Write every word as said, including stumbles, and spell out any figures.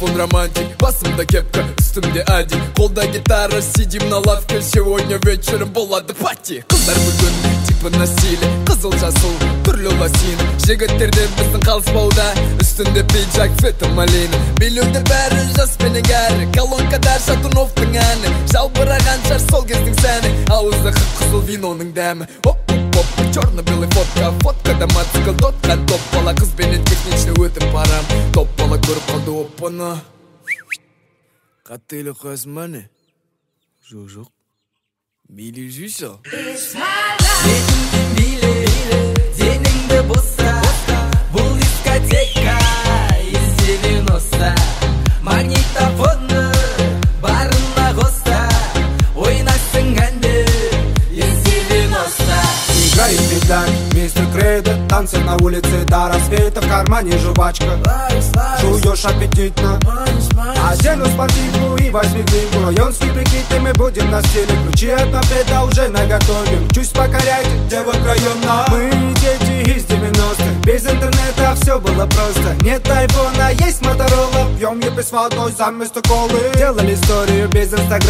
Телефон романтик, басымда кепка, үстімде ади, қолда гитара, сидим на лавке. Сегодня вечером болады пати. Қыздар бүгін типа на стиле, қызыл жасыл, түрлі лосин. Жігіттерде біздің қалыспауда, үстінде пиджак, фета малина. Билеуді бәрі жас пені кәрі, колонкада Шатуновтың әні. Жалбыраған шар сол кездің сәні, ауызда қып-қызыл виноның дәмі. Оп-оп-оп, черно-белый фотка, фоткада мотоцикл, тотқа топ бала. Қызбенен технично өтіп барам, топ бала көріп қалды оппаны. Қаттылы қозманы? Жоқ, жоқ. Мейлі жүйсі? Бетіңді биле, деніңді боса, бұл дискотека из девяносто. Магнитофонды барына қоса, ойнасың әнді из девяносто. Играет медаль, мистер Кредо, танцы на улице до рассвета. В кармане жвачка, жуешь аппетитно. Одену спортивку и возьми книгу. Районский прикид, и мы будем на стиле. Ключи от мопеда уже наготове. Чуть покоряйте, девок района. Мы дети из девяностых, без интернета все было просто. Нет айфона, есть моторола. Пьем епи с водой заместо колы. Делали историю без инстаграма.